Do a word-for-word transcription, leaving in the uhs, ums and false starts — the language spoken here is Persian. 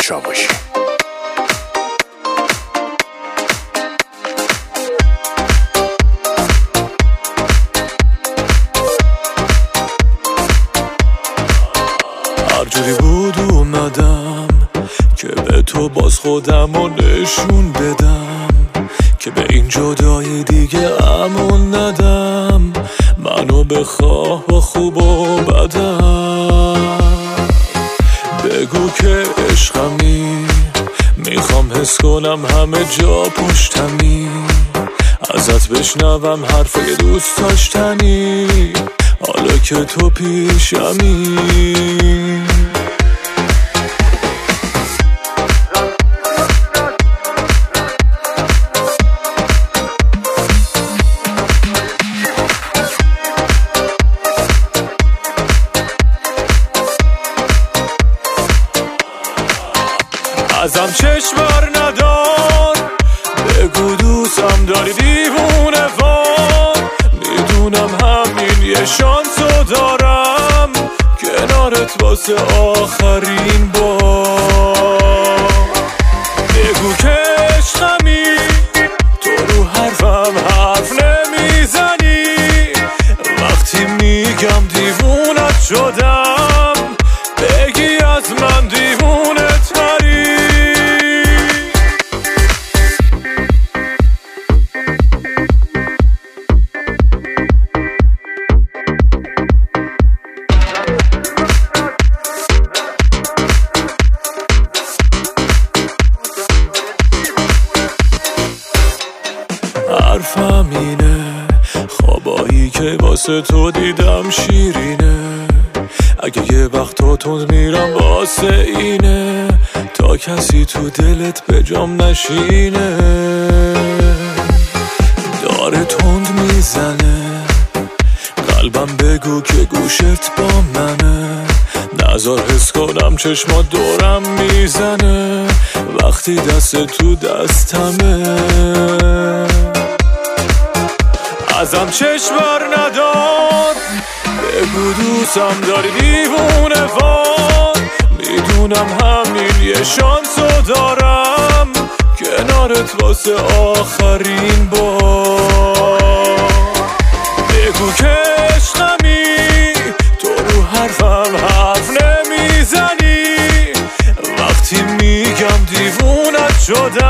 چاوشی. هر جوری بود اومدم که به تو باز خودمو نشون بدم، که به این جدایی دیگه امون ندم. منو بخواه با خوب و بدم، بگو که عشقمی، میخوام حس کنم همه جا پشتمی، ازت بشنوم حرفای دوست داشتنی، حالا که تو پیشمی. ازم چشم بر ندار، بگو دوستم داری دیوونه وار. میدونم همین یه شانسو دارم، کنارت واسه آخرین بار. بگو که عشقمی، تو رو حرفم حرف نمیزنی، وقتی میگم دیوونت شدم، بگی از من دیوونت تری. حرفم اینه، خوابایی که واسه تو دیدم شیرینه، اگه یه وقت تو تند میرم واسه اینه، تا کسی تو دلت به جام نشینه. داره تند میزنه قلبم، بگو که گوشت با منه، نذار حس کنم چشمات دورم میزنه، وقتی دست تو دستمه. ازم چشم بر ندار، بگو دوستم داری دیوونه وار. میدونم همین یه شانسو دارم، کنارت واسه آخرین بار. بگو که عشقمی، تو رو حرفم حرف نمیزنی، وقتی میگم دیوونت شدم،